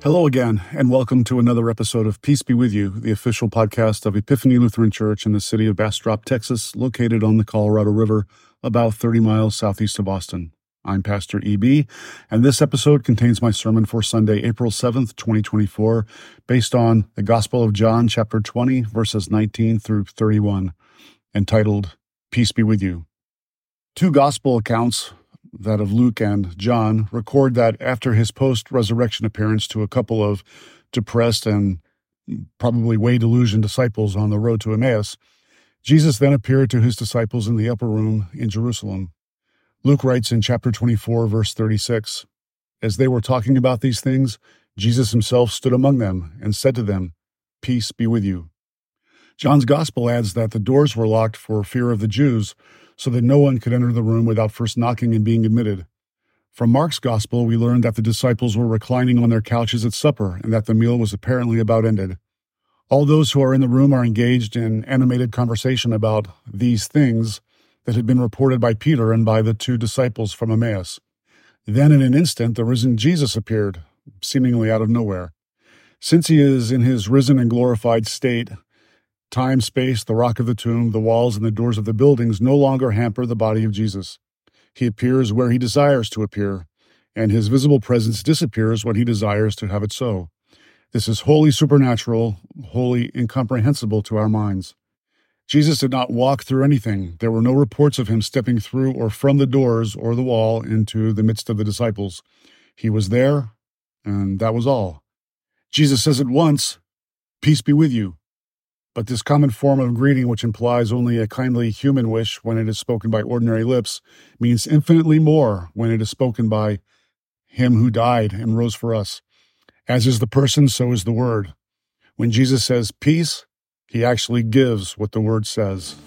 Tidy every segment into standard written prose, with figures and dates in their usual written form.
Hello again, and welcome to another episode of Peace Be With You, the official podcast of Epiphany Lutheran Church in the city of Bastrop, Texas, located on the Colorado River, about 30 miles southeast of Austin. I'm Pastor E.B., and this episode contains my sermon for Sunday, April 7th, 2024, based on the Gospel of John, chapter 20, verses 19 through 31, entitled, Peace Be With You. Two gospel accounts, that of Luke and John, record that after his post-resurrection appearance to a couple of depressed and probably way delusioned disciples on the road to Emmaus, Jesus then appeared to his disciples in the upper room in Jerusalem. Luke writes in chapter 24, verse 36, "As they were talking about these things, Jesus himself stood among them and said to them, 'Peace be with you.'" John's gospel adds that the doors were locked for fear of the Jews, so that no one could enter the room without first knocking and being admitted. From Mark's gospel, we learned that the disciples were reclining on their couches at supper and that the meal was apparently about ended. All those who are in the room are engaged in animated conversation about these things that had been reported by Peter and by the two disciples from Emmaus. Then in an instant, the risen Jesus appeared, seemingly out of nowhere. Since he is in his risen and glorified state, time, space, the rock of the tomb, the walls, and the doors of the buildings no longer hamper the body of Jesus. He appears where he desires to appear, and his visible presence disappears when he desires to have it so. This is wholly supernatural, wholly incomprehensible to our minds. Jesus did not walk through anything. There were no reports of him stepping through or from the doors or the wall into the midst of the disciples. He was there, and that was all. Jesus says at once, "Peace be with you." But this common form of greeting, which implies only a kindly human wish when it is spoken by ordinary lips, means infinitely more when it is spoken by him who died and rose for us. As is the person, so is the word. When Jesus says peace, he actually gives what the word says.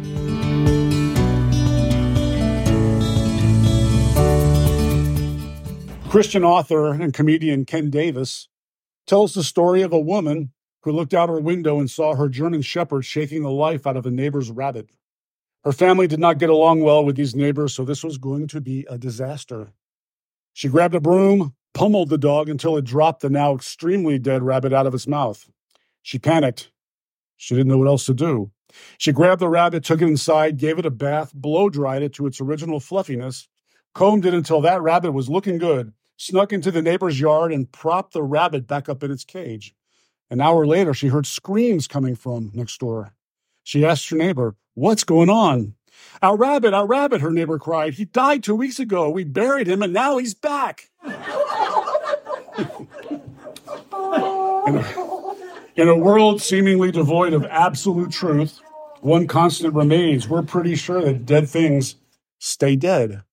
Christian author and comedian Ken Davis tells the story of a woman who looked out her window and saw her German shepherd shaking the life out of a neighbor's rabbit. Her family did not get along well with these neighbors, so this was going to be a disaster. She grabbed a broom, pummeled the dog until it dropped the now extremely dead rabbit out of its mouth. She panicked. She didn't know what else to do. She grabbed the rabbit, took it inside, gave it a bath, blow-dried it to its original fluffiness, combed it until that rabbit was looking good, snuck into the neighbor's yard, and propped the rabbit back up in its cage. An hour later, she heard screams coming from next door. She asked her neighbor, "What's going on?" Our rabbit, her neighbor cried. "He died 2 weeks ago. We buried him, and now he's back." In a world seemingly devoid of absolute truth, one constant remains. We're pretty sure that dead things stay dead.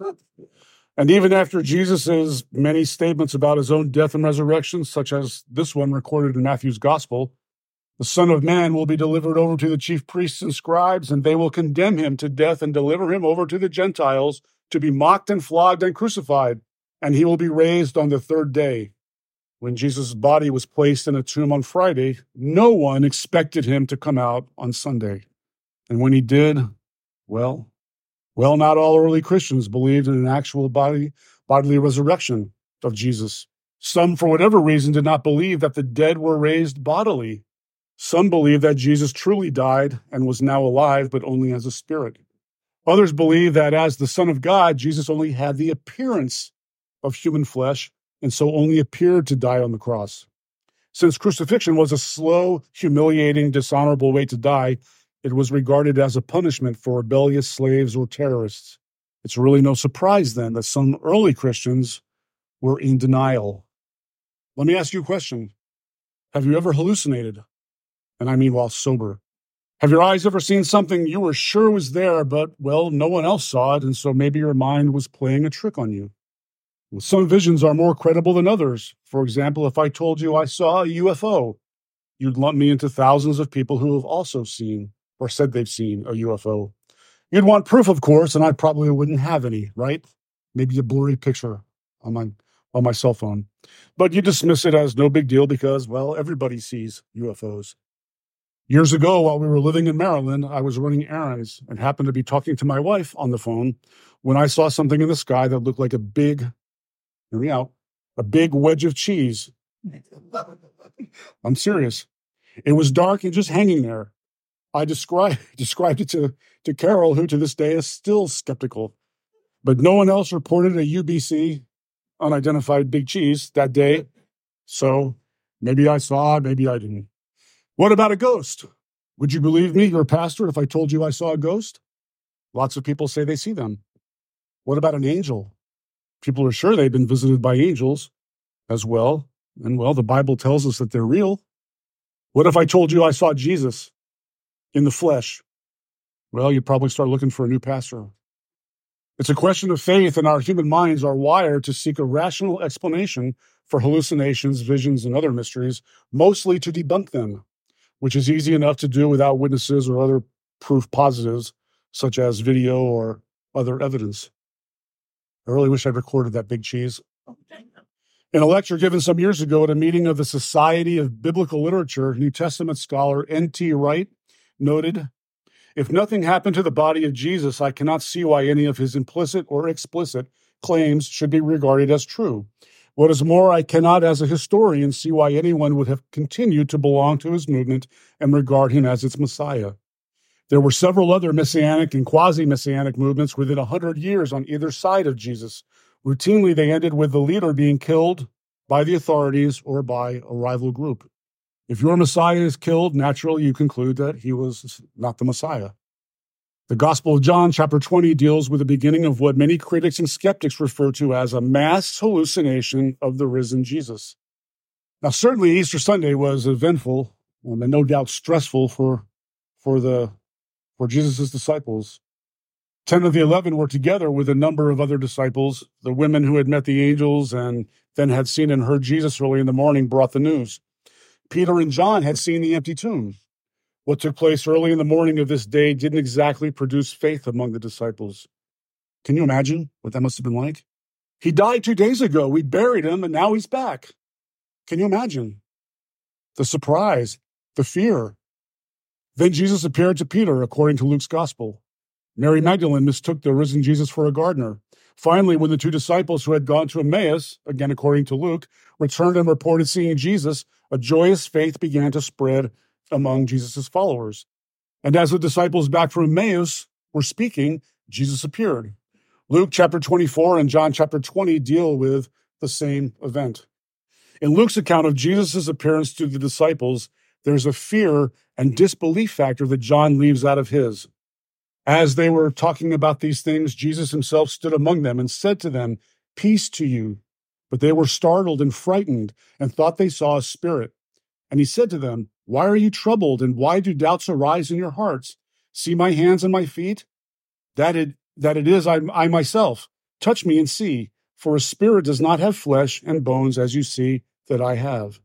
And even after Jesus' many statements about his own death and resurrection, such as this one recorded in Matthew's Gospel, the Son of Man will be delivered over to the chief priests and scribes, and they will condemn him to death and deliver him over to the Gentiles to be mocked and flogged and crucified, and he will be raised on the third day. When Jesus' body was placed in a tomb on Friday, no one expected him to come out on Sunday. And when he did, well, not all early Christians believed in an actual bodily resurrection of Jesus. Some, for whatever reason, did not believe that the dead were raised bodily. Some believed that Jesus truly died and was now alive, but only as a spirit. Others believed that as the Son of God, Jesus only had the appearance of human flesh, and so only appeared to die on the cross. Since crucifixion was a slow, humiliating, dishonorable way to die, it was regarded as a punishment for rebellious slaves or terrorists. It's really no surprise then that some early Christians were in denial. Let me ask you a question. Have you ever hallucinated? And I mean while sober. Have your eyes ever seen something you were sure was there, but, well, no one else saw it, and so maybe your mind was playing a trick on you? Well, some visions are more credible than others. For example, if I told you I saw a UFO, you'd lump me into thousands of people who have also seen or said they've seen a UFO. You'd want proof, of course, and I probably wouldn't have any, right? Maybe a blurry picture on my cell phone. But you dismiss it as no big deal because, well, everybody sees UFOs. Years ago, while we were living in Maryland, I was running errands and happened to be talking to my wife on the phone when I saw something in the sky that looked like a big, hear me out, a big wedge of cheese I'm serious. It was dark and just hanging there. I described it to Carol, who to this day is still skeptical. But no one else reported a UBC, unidentified big cheese, that day. So maybe I saw, maybe I didn't. What about a ghost? Would you believe me, your pastor, if I told you I saw a ghost? Lots of people say they see them. What about an angel? People are sure they've been visited by angels as well. And well, the Bible tells us that they're real. What if I told you I saw Jesus in the flesh? Well, you'd probably start looking for a new pastor. It's a question of faith, and our human minds are wired to seek a rational explanation for hallucinations, visions, and other mysteries, mostly to debunk them, which is easy enough to do without witnesses or other proof positives, such as video or other evidence. I really wish I'd recorded that big cheese. In a lecture given some years ago at a meeting of the Society of Biblical Literature, New Testament scholar N.T. Wright noted, "If nothing happened to the body of Jesus, I cannot see why any of his implicit or explicit claims should be regarded as true. What is more, I cannot, as a historian, see why anyone would have continued to belong to his movement and regard him as its Messiah. There were several other messianic and quasi-messianic movements within 100 years on either side of Jesus. Routinely, they ended with the leader being killed by the authorities or by a rival group. If your Messiah is killed, naturally you conclude that he was not the Messiah." The Gospel of John, chapter 20, deals with the beginning of what many critics and skeptics refer to as a mass hallucination of the risen Jesus. Now, certainly Easter Sunday was eventful and no doubt stressful for Jesus' disciples. 10 of the 11 were together with a number of other disciples. The women who had met the angels and then had seen and heard Jesus early in the morning brought the news. Peter and John had seen the empty tomb. What took place early in the morning of this day didn't exactly produce faith among the disciples. Can you imagine what that must have been like? He died 2 days ago. We buried him, and now he's back. Can you imagine? The surprise, the fear. Then Jesus appeared to Peter, according to Luke's gospel. Mary Magdalene mistook the risen Jesus for a gardener. Finally, when the 2 disciples who had gone to Emmaus, again according to Luke, returned and reported seeing Jesus, a joyous faith began to spread among Jesus' followers. And as the disciples back from Emmaus were speaking, Jesus appeared. Luke chapter 24 and John chapter 20 deal with the same event. In Luke's account of Jesus' appearance to the disciples, there's a fear and disbelief factor that John leaves out of his. As they were talking about these things, Jesus himself stood among them and said to them, "Peace to you." But they were startled and frightened and thought they saw a spirit. And he said to them, "Why are you troubled, and why do doubts arise in your hearts? See my hands and my feet? That it is I myself. Touch me and see, for a spirit does not have flesh and bones as you see that I have."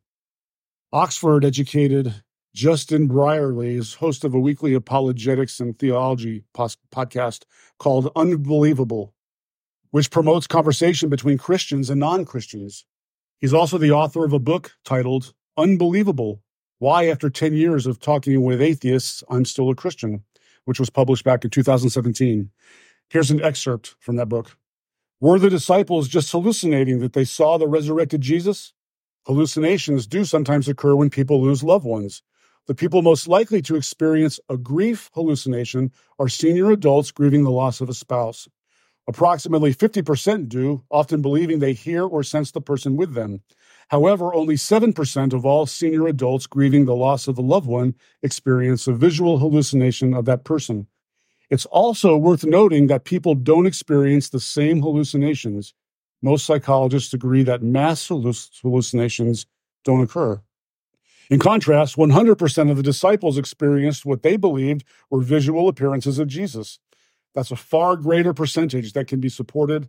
Oxford-educated Justin Brierley is host of a weekly apologetics and theology podcast called Unbelievable, which promotes conversation between Christians and non-Christians. He's also the author of a book titled Unbelievable: Why, After 10 Years of Talking with Atheists, I'm Still a Christian, which was published back in 2017. Here's an excerpt from that book. Were the disciples just hallucinating that they saw the resurrected Jesus? Hallucinations do sometimes occur when people lose loved ones. The people most likely to experience a grief hallucination are senior adults grieving the loss of a spouse. Approximately 50% do, often believing they hear or sense the person with them. However, only 7% of all senior adults grieving the loss of a loved one experience a visual hallucination of that person. It's also worth noting that people don't experience the same hallucinations. Most psychologists agree that mass hallucinations don't occur. In contrast, 100% of the disciples experienced what they believed were visual appearances of Jesus. That's a far greater percentage that can be supported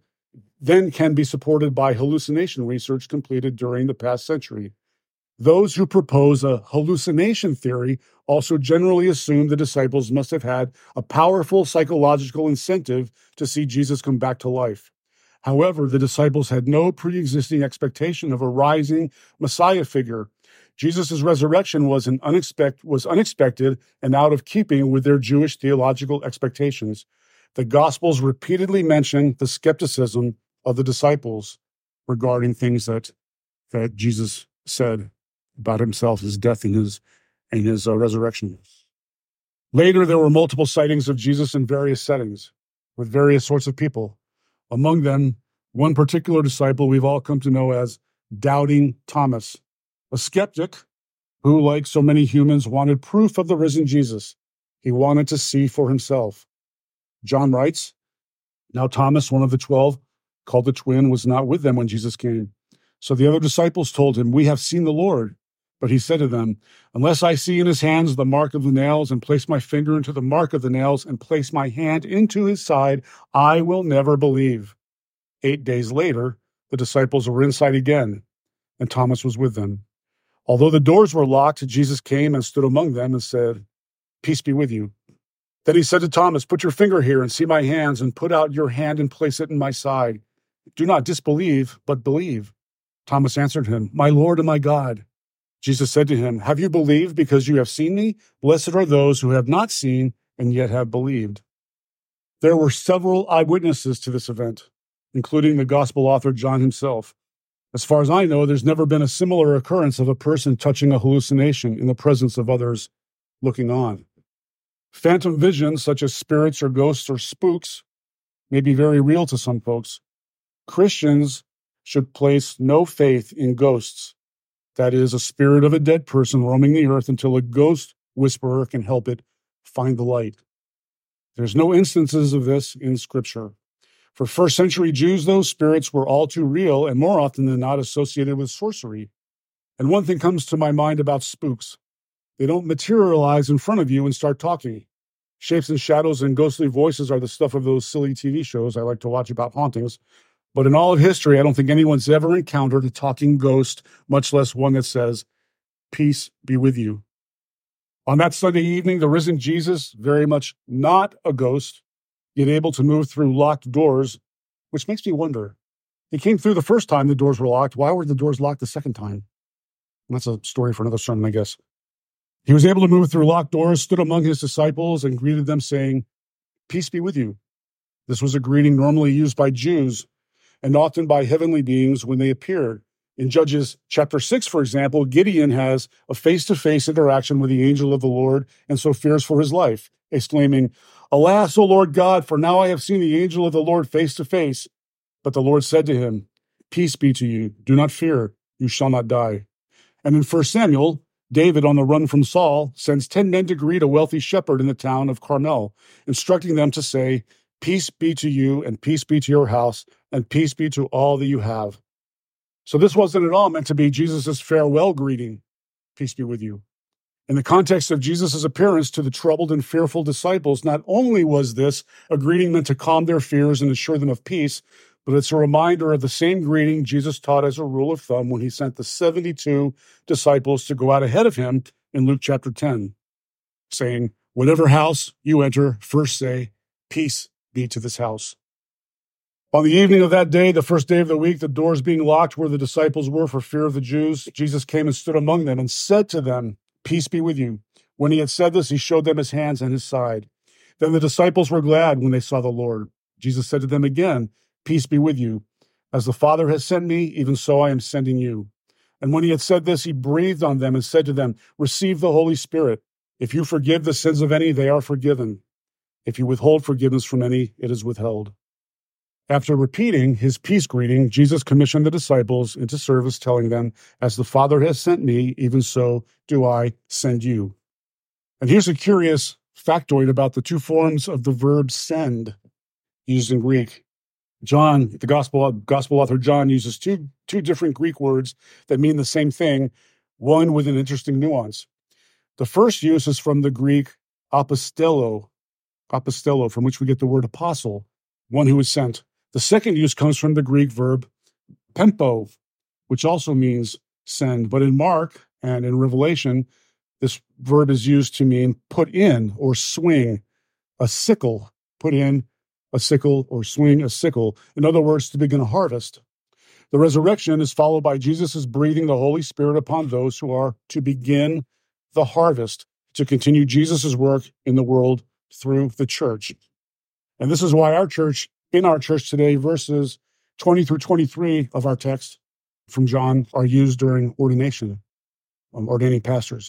by hallucination research completed during the past century. Those who propose a hallucination theory also generally assume the disciples must have had a powerful psychological incentive to see Jesus come back to life. However, the disciples had no pre-existing expectation of a rising Messiah figure. Jesus' resurrection was unexpected and out of keeping with their Jewish theological expectations. The Gospels repeatedly mention the skepticism of the disciples regarding things that Jesus said about himself, his death and his resurrection. Later, there were multiple sightings of Jesus in various settings with various sorts of people. Among them, one particular disciple we've all come to know as Doubting Thomas, a skeptic who, like so many humans, wanted proof of the risen Jesus. He wanted to see for himself. John writes, "Now Thomas, one of the 12, called the twin, was not with them when Jesus came. So the other disciples told him, 'We have seen the Lord.' But he said to them, 'Unless I see in his hands the mark of the nails, and place my finger into the mark of the nails, and place my hand into his side, I will never believe.' 8 days later, the disciples were inside again, and Thomas was with them. Although the doors were locked, Jesus came and stood among them and said, 'Peace be with you.' Then he said to Thomas, 'Put your finger here and see my hands, and put out your hand and place it in my side. Do not disbelieve, but believe.' Thomas answered him, 'My Lord and my God.' Jesus said to him, 'Have you believed because you have seen me? Blessed are those who have not seen and yet have believed.'" There were several eyewitnesses to this event, including the gospel author John himself. As far as I know, there's never been a similar occurrence of a person touching a hallucination in the presence of others looking on. Phantom visions, such as spirits or ghosts or spooks, may be very real to some folks. Christians should place no faith in ghosts. That is, a spirit of a dead person roaming the earth until a ghost whisperer can help it find the light. There's no instances of this in Scripture. For first century Jews, those spirits were all too real and more often than not associated with sorcery. And one thing comes to my mind about spooks. They don't materialize in front of you and start talking. Shapes and shadows and ghostly voices are the stuff of those silly TV shows I like to watch about hauntings. But in all of history, I don't think anyone's ever encountered a talking ghost, much less one that says, "Peace be with you." On that Sunday evening, the risen Jesus, very much not a ghost, yet able to move through locked doors, which makes me wonder. He came through the first time the doors were locked. Why were the doors locked the second time? That's a story for another sermon, I guess. He was able to move through locked doors, stood among his disciples, and greeted them, saying, "Peace be with you." This was a greeting normally used by Jews and often by heavenly beings when they appeared. In Judges chapter 6, for example, Gideon has a face-to-face interaction with the angel of the Lord and so fears for his life, exclaiming, "Alas, O Lord God, for now I have seen the angel of the Lord face-to-face." But the Lord said to him, "Peace be to you. Do not fear. You shall not die." And in 1 Samuel, David, on the run from Saul, sends 10 men to greet a wealthy shepherd in the town of Carmel, instructing them to say, "Peace be to you, and peace be to your house, and peace be to all that you have." So this wasn't at all meant to be Jesus' farewell greeting, "Peace be with you." In the context of Jesus' appearance to the troubled and fearful disciples, not only was this a greeting meant to calm their fears and assure them of peace, but it's a reminder of the same greeting Jesus taught as a rule of thumb when he sent the 72 disciples to go out ahead of him in Luke chapter 10, saying, "Whatever house you enter, first say, 'Peace be to this house.'" On the evening of that day, the first day of the week, the doors being locked where the disciples were for fear of the Jews, Jesus came and stood among them and said to them, "Peace be with you." When he had said this, he showed them his hands and his side. Then the disciples were glad when they saw the Lord. Jesus said to them again, "Peace be with you. As the Father has sent me, even so I am sending you." And when he had said this, he breathed on them and said to them, "Receive the Holy Spirit. If you forgive the sins of any, they are forgiven. If you withhold forgiveness from any, it is withheld." After repeating his peace greeting, Jesus commissioned the disciples into service, telling them, "As the Father has sent me, even so do I send you." And here's a curious factoid about the two forms of the verb send used in Greek. John, the gospel author John, uses two different Greek words that mean the same thing, one with an interesting nuance. The first use is from the Greek apostello, from which we get the word apostle, one who is sent. The second use comes from the Greek verb pempo, which also means send. But in Mark and in Revelation, this verb is used to mean put in or swing a sickle, put in a sickle or swing a sickle. In other words, to begin a harvest. The resurrection is followed by Jesus' breathing the Holy Spirit upon those who are to begin the harvest, to continue Jesus' work in the world through the church. And this is why in our church today, verses 20 through 23 of our text from John are used during ordination, ordaining pastors.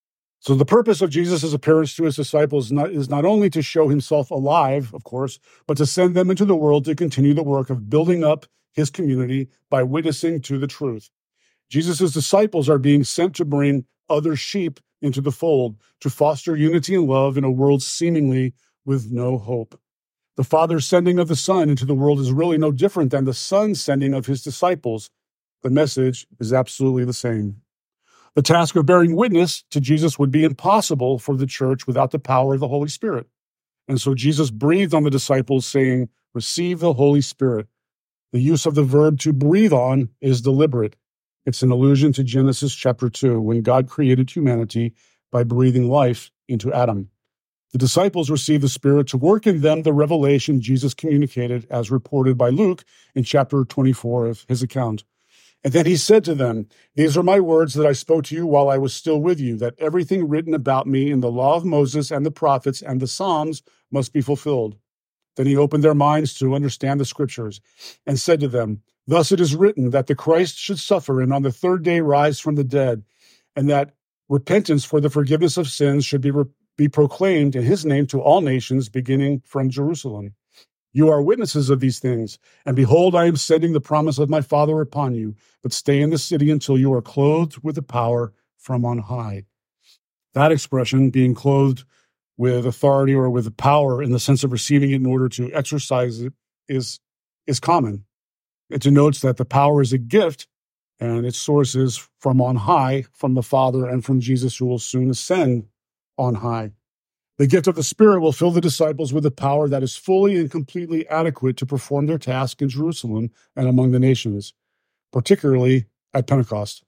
So the purpose of Jesus' appearance to his disciples is not only to show himself alive, of course, but to send them into the world to continue the work of building up his community by witnessing to the truth. Jesus' disciples are being sent to bring other sheep into the fold, to foster unity and love in a world seemingly with no hope. The Father's sending of the Son into the world is really no different than the Son's sending of his disciples. The message is absolutely the same. The task of bearing witness to Jesus would be impossible for the church without the power of the Holy Spirit. And so Jesus breathed on the disciples, saying, "Receive the Holy Spirit." The use of the verb to breathe on is deliberate. It's an allusion to Genesis chapter 2, when God created humanity by breathing life into Adam. The disciples received the Spirit to work in them the revelation Jesus communicated, as reported by Luke in chapter 24 of his account. And then he said to them, "These are my words that I spoke to you while I was still with you, that everything written about me in the law of Moses and the prophets and the Psalms must be fulfilled." Then he opened their minds to understand the scriptures and said to them, "Thus it is written that the Christ should suffer and on the third day rise from the dead, and that repentance for the forgiveness of sins should be proclaimed in his name to all nations, beginning from Jerusalem. You are witnesses of these things, and behold, I am sending the promise of my Father upon you, but stay in the city until you are clothed with the power from on high." That expression, being clothed with authority or with power in the sense of receiving it in order to exercise it, is common. It denotes that the power is a gift, and its source is from on high, from the Father and from Jesus, who will soon ascend on high. The gift of the Spirit will fill the disciples with a power that is fully and completely adequate to perform their task in Jerusalem and among the nations, particularly at Pentecost.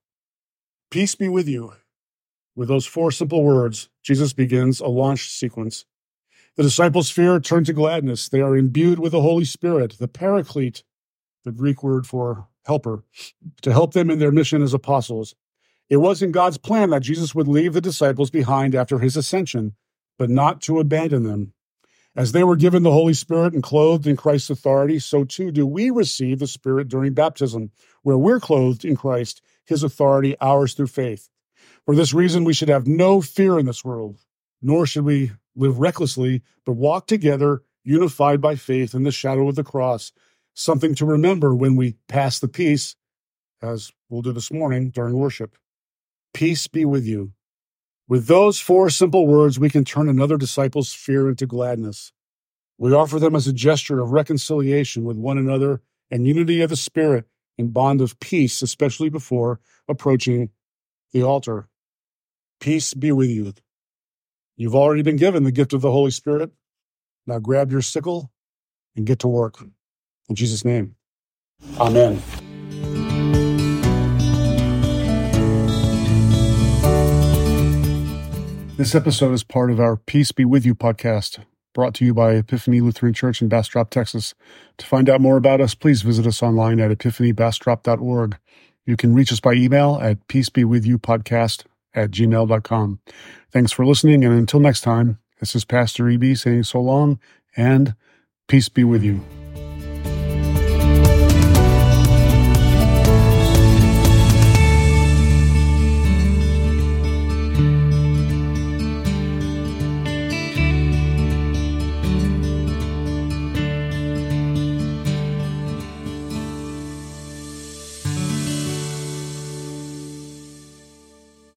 Peace be with you. With those four simple words, Jesus begins a launch sequence. The disciples' fear turned to gladness. They are imbued with the Holy Spirit, the Paraclete, the Greek word for helper, to help them in their mission as apostles. It was in God's plan that Jesus would leave the disciples behind after his ascension, but not to abandon them. As they were given the Holy Spirit and clothed in Christ's authority, so too do we receive the Spirit during baptism, where we're clothed in Christ, his authority, ours through faith. For this reason, we should have no fear in this world, nor should we live recklessly, but walk together, unified by faith in the shadow of the cross, something to remember when we pass the peace, as we'll do this morning during worship. Peace be with you. With those four simple words, we can turn another disciple's fear into gladness. We offer them as a gesture of reconciliation with one another and unity of the Spirit and bond of peace, especially before approaching the altar. Peace be with you. You've already been given the gift of the Holy Spirit. Now grab your sickle and get to work. In Jesus' name, amen. This episode is part of our Peace Be With You podcast, brought to you by Epiphany Lutheran Church in Bastrop, Texas. To find out more about us, please visit us online at epiphanybastrop.org. You can reach us by email at peacebewithyoupodcast@gmail.com. Thanks for listening, and until next time, this is Pastor EB saying so long, and peace be with you.